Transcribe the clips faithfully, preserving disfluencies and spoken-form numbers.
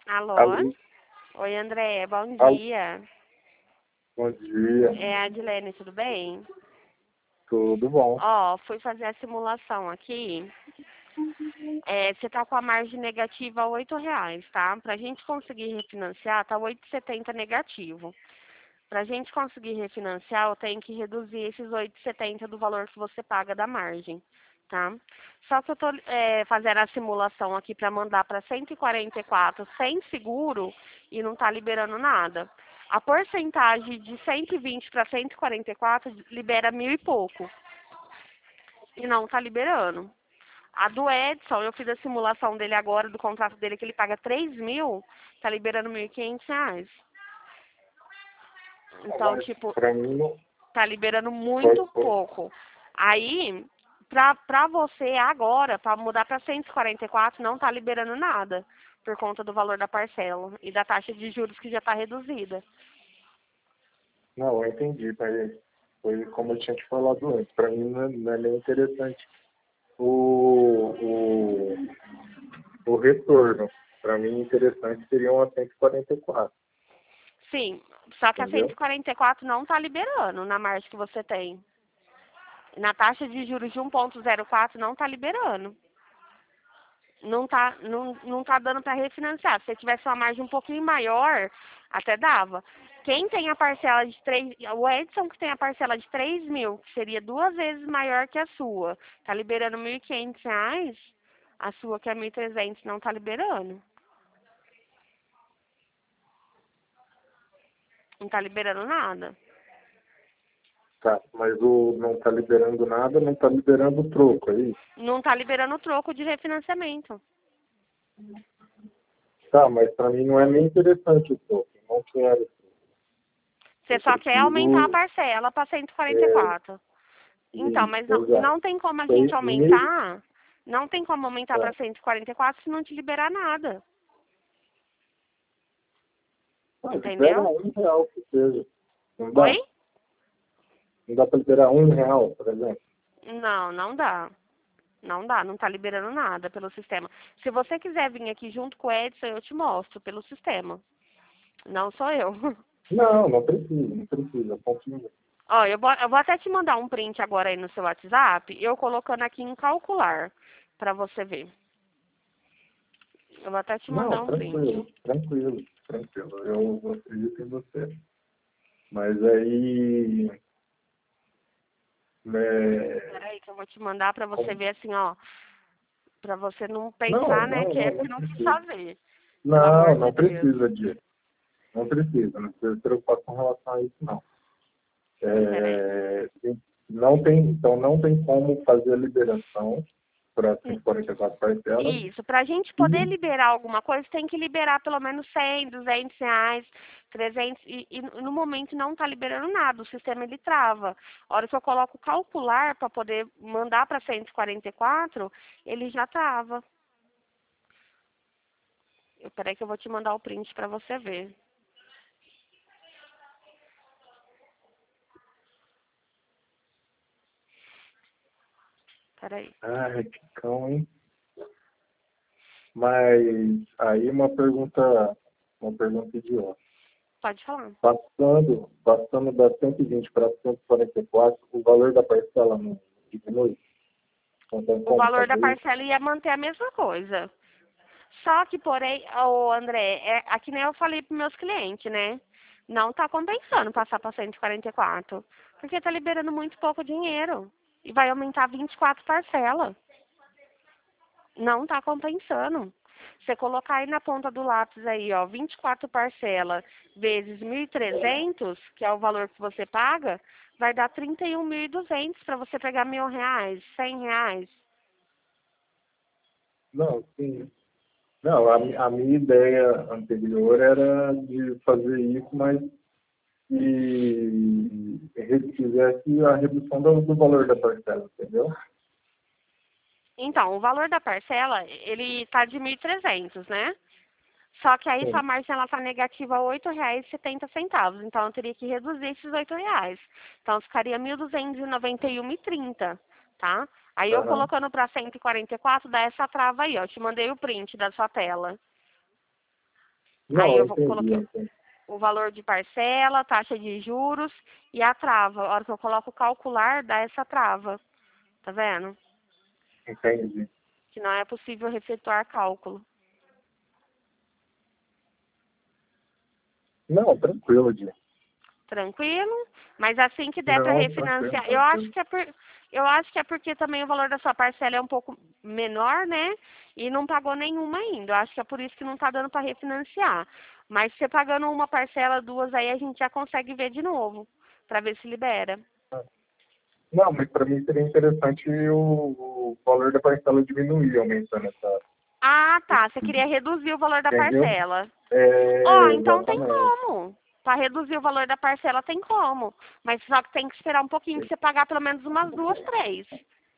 Alô? Alô? Oi, André, bom Alô? dia. Bom dia. É a Adilene, tudo bem? Tudo bom? Ó, fui fazer a simulação aqui. É, você tá com a margem negativa a oito reais, tá? Pra gente conseguir refinanciar, tá oito e setenta negativo. Pra gente conseguir refinanciar, eu tenho que reduzir esses oito e setenta do valor que você paga da margem, tá? Só que eu tô é, fazendo a simulação aqui pra mandar pra cento e quarenta e quatro sem seguro e não tá liberando nada. A porcentagem de cento e vinte para cento e quarenta e quatro libera mil e pouco e não tá liberando. A do Edson, eu fiz a simulação dele agora, do contrato dele, que ele paga três mil, tá liberando mil e quinhentos reais. Então, Mas tipo, pra mim não tá liberando pode, muito pode. pouco. Aí, pra, pra você agora, pra mudar pra cento e quarenta e quatro, não tá liberando nada, por conta do valor da parcela e da taxa de juros que já tá reduzida. Não, eu entendi, mas foi como eu tinha te falado antes. Pra mim não é, não é nem interessante o, o, o retorno. Pra mim interessante seriam a cento e quarenta e quatro, Sim, só que a cento e entendeu? quarenta e quatro não tá liberando na margem que você tem. Na taxa de juros de um ponto zero quatro não tá liberando. Não tá, não, não tá dando para refinanciar. Se você tivesse uma margem um pouquinho maior, até dava. Quem tem a parcela de três, o Edson que tem a parcela de três mil, que seria duas vezes maior que a sua, tá liberando mil e quinhentos reais, a sua que é mil e trezentos não tá liberando. Não tá liberando nada. Tá, mas o não tá liberando nada, não tá liberando o troco, é isso? Não tá liberando o troco de refinanciamento. Tá, mas pra mim não é nem interessante o troco. Eu não quero. Você Eu só quer aumentar a prefiro. parcela para cento e quarenta e É, quatro. Então, isso, mas não, exato. não tem como a gente Foi mesmo. aumentar, não tem como aumentar para cento e quarenta e quatro se não te liberar nada, Ah, libera entendeu? um real que seja. Não Oi? dá? Não dá para liberar um real, por exemplo? Não, não dá. Não dá, não tá liberando nada pelo sistema. Se você quiser vir aqui junto com o Edson, eu te mostro pelo sistema. Não sou eu. Não, não precisa, não precisa. Confia. Ó, eu vou, eu vou até te mandar um print agora aí no seu WhatsApp, eu colocando aqui em calcular, para você ver. Eu vou até te Não, mandar um print. tranquilo, tranquilo, tranquilo. Eu eu acredito em você. Mas aí, né, Peraí que eu vou te mandar para você como- ver assim, ó. Pra você não não, pensar, né, não, que é não, não porque não quis precisa. fazer. Pelo Não, amor de não Deus. precisa disso. Não precisa, não precisa se preocupar com relação a isso, não. Peraí. É, não tem, então não tem como fazer a liberação para cento Hum, e quarenta e quatro parcelas. Isso, pra gente poder E liberar alguma coisa, tem que liberar pelo menos cem, duzentos reais, trezentos, e, e no momento não tá liberando nada, o sistema ele trava. A hora que eu coloco calcular para poder mandar para cento e quarenta e quatro, ele já trava. Eu, peraí que eu vou te mandar o print para você ver. Peraí. ai, que cão, hein? Mas aí uma pergunta, uma pergunta idiota. Pode falar. Passando, passando da cento e vinte para cento e quarenta e quatro, o valor da parcela não diminui? Não tem O como valor da fazer isso? parcela ia manter a mesma coisa. Só que, porém, o André, é, aqui nem eu falei para meus clientes, né? Não tá compensando passar para cento e quarenta e quatro. Porque tá liberando muito pouco dinheiro. E vai aumentar vinte e quatro parcelas. Não tá compensando. Você colocar aí na ponta do lápis aí, ó, vinte e quatro parcelas vezes mil e trezentos, que é o valor que você paga, vai dar trinta e um mil e duzentos para você pegar mil reais, cem reais. Não, sim. Não, a, mi- a minha ideia anterior era de fazer isso, mas e fizesse a redução do, do valor da parcela, entendeu? Então, o valor da parcela, ele tá de mil e trezentos, né? Só que aí sua Sim. margem ela tá negativa a oito reais e setenta centavos. Então eu teria que reduzir esses oito reais. Então ficaria mil duzentos e noventa e um e trinta, tá? Aí eu Aham. colocando para cento e quarenta e quatro dá essa trava aí, ó. Eu te mandei o print da sua tela. Não, Aí eu eu vou- entendi, coloquei eu entendi. o valor de parcela, taxa de juros e a trava. A hora que eu coloco calcular, dá essa trava. Tá vendo? Entendi. Que não é possível efetuar cálculo. Não, tranquilo, Di. Tranquilo? Mas assim que der para Não, tranquilo, refinanciar, eu acho tranquilo. que é por, eu acho que é porque também o valor da sua parcela é um pouco menor, né? E não pagou nenhuma ainda. Eu acho que é por isso que não está dando para refinanciar. Mas você pagando uma parcela, duas, aí a gente já consegue ver de novo, para ver se libera. Não, mas para mim seria interessante o, o valor da parcela diminuir, aumentando essa. Ah, tá. Você queria reduzir o valor da Entendeu? parcela. Ó, É, então tem exatamente. como. Para reduzir o valor da parcela tem como. Mas só que tem que esperar um pouquinho para você pagar pelo menos umas duas, três.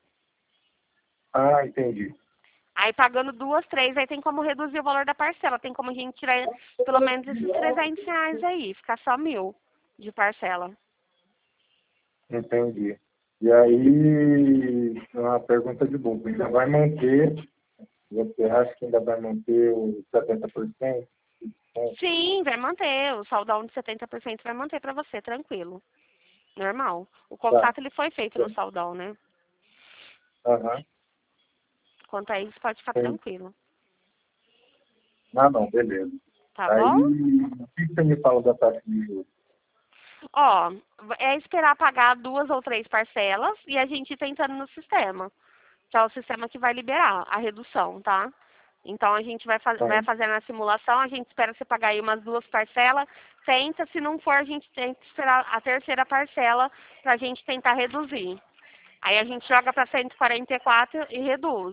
Ah, entendi. Aí pagando duas, três, aí tem como reduzir o valor da parcela. Tem como a gente tirar pelo menos esses trezentos reais aí. Ficar só mil de parcela. Entendi. E aí, uma pergunta de bobo. Ainda vai manter, você acha que ainda vai manter os setenta por cento? Sim, vai manter. O saldão de setenta por cento vai manter para você, tranquilo. Normal. O Tá. contrato ele foi feito no saldão, né? Aham. Quanto a isso, pode ficar Sim. tranquilo. Ah, não, beleza. Tá Aí, bom? o que você me fala da taxa de juros? Ó, é esperar pagar duas ou três parcelas e a gente tentando no sistema. Que é o sistema que vai liberar a redução, tá? Então a gente vai, faz, vai Sim. fazer na simulação, a gente espera você pagar aí umas duas parcelas, tenta, se não for, a gente tenta esperar a terceira parcela pra gente tentar reduzir. Aí a gente joga para cento e quarenta e quatro e reduz.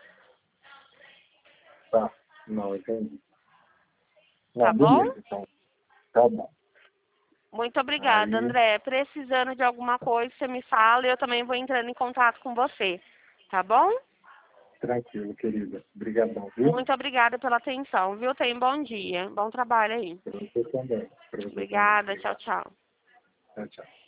Tá. Não, entendi. Tá Não, bom? beleza, então. Tá bom. Muito obrigada, Aí, André. Precisando de alguma coisa, você me fala e eu também vou entrando em contato com você. Tá bom? tranquilo, querida. Obrigadão, viu? Muito obrigada pela atenção, viu? Tenha um bom dia. Bom trabalho aí. Para você também. Para você também. Obrigada. Tchau, Obrigado. tchau. Tchau, tchau.